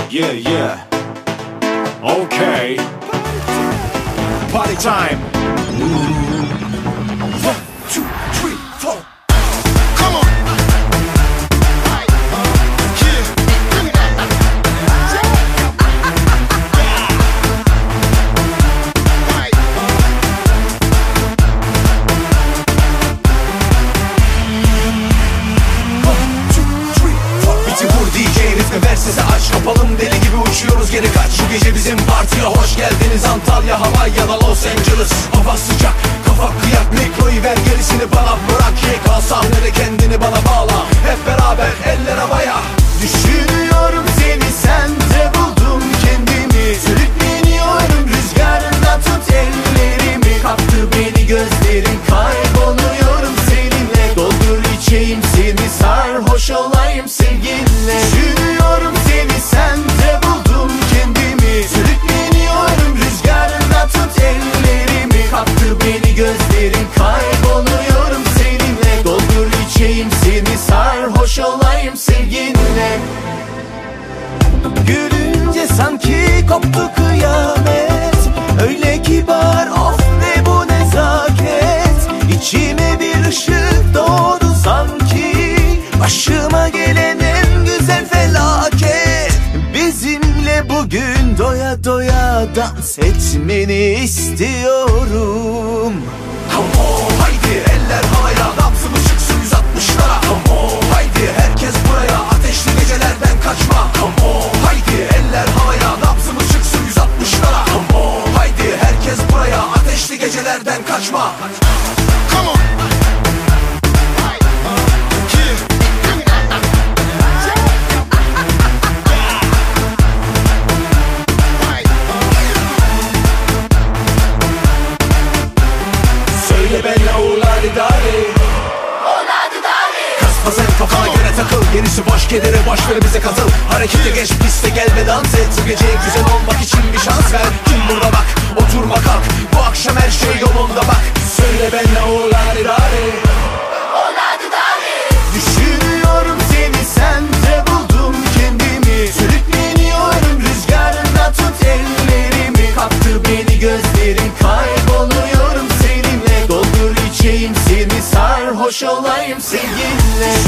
Yeah, yeah. Okay. Party time. 1, 2, 3, 4. Come on. Ver sesi aç, kapalım deli gibi uçuyoruz geri kaç. Şu gece bizim partiye hoş geldiniz. Antalya, Hawaii ya da Los Angeles. Hava sıcak, kafa kıyak, mikroyu ver gerisini bana bırak. YK sahnede kendini bana bağla. Hep beraber eller havaya. Düşünüyorum seni, sende buldum kendimi. Sürükleniyorum rüzgarında, tut ellerimi. Kaptı beni gözlerin, kayboluyorum seninle. Doldur içeyim seni, sarhoş olayım sevginle. Düşünüyorum seni, sende buldum kendimi. Sürükleniyorum rüzgarında, tut ellerimi. Kaptı beni gözlerin, kayboluyorum seninle. Doldur içeyim seni, sarhoş olayım sevginle. Gülünce sanki koptu kıyamet. Öyle kibar, of ne bu nezaket. İçime bir ışık doğdu sanki. Başıma gelen en güzel felaket. Bizimle bugün doya doya dans etmeni istiyorum. Come on, haydi eller havaya, dansımız çıksın 160'lara. Come on, haydi herkes buraya, ateşli gecelerden kaçma. Come on, haydi eller havaya, dansımız çıksın 160'lara. Come on, haydi herkes buraya, ateşli gecelerden kaçma. Come on. Söyle benle oğladi dali. Kasma sen kafana göre takıl, gerisi boş, kedere boş ver bize katıl. Harekete geç, piste gel ve dans et. Bu gece güzel olmak için bir şans ver. Kim burada bak, oturma kalk. Bu akşam her şey yolunda bak. Söyle benle oğladi dali. Düşünüyorum seni, sende buldum kendimi. Sürükleniyorum rüzgarında, tut ellerimi. Kaptı beni gözlerin, kayboluyorum seninle. Doldur içeyim seni, sarhoş olayım sevginle.